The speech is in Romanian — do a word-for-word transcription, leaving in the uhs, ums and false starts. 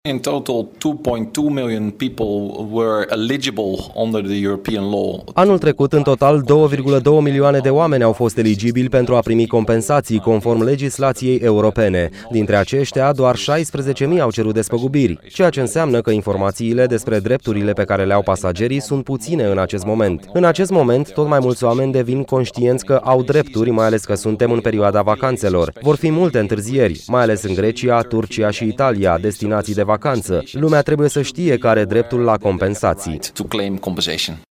In total, two point two million people were eligible under the European law. Anul trecut, în total, două virgulă două milioane de oameni au fost eligibili pentru a primi compensații conform legislației europene. Dintre aceștia, doar șaisprezece mii au cerut despăgubiri, ceea ce înseamnă că informațiile despre drepturile pe care le au pasagerii sunt puține în acest moment. În acest moment, tot mai mulți oameni devin conștienți că au drepturi, mai ales că suntem în perioada vacanțelor. Vor fi multe întârzieri, mai ales în Grecia, Turcia și Italia, destinații de vacanță. Lumea trebuie să știe că are dreptul la compensații.